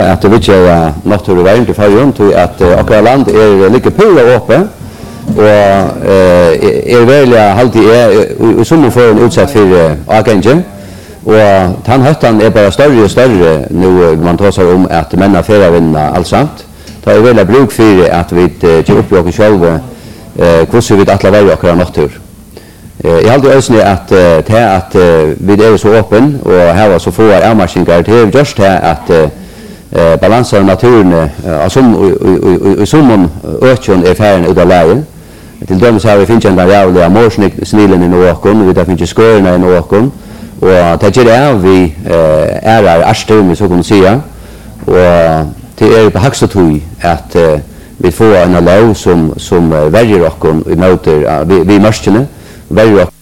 Att vi kör naturvärden till förrjun till att akkurat land ligger pura uppe och välja alltid i som får en utsatt för agenten och han höttan bara större och större nu man talar om att männa färra vinna allsamt. Det är väl bruk för att vi ger upp oss själva hur vi att lära akkurat natur. Jag hade önskat att vi är så öppen och här var så få avmarschningar till just att balansen av naturen som ökön är färden utav lägen. Till dömes har vi finns en jävla morsnilen i någon, vi där finns skörna i någon och det gör vi är arstum så kan säga och det är på högsta tid att vi får en lov som väljer oss i möter vi mörskene väljer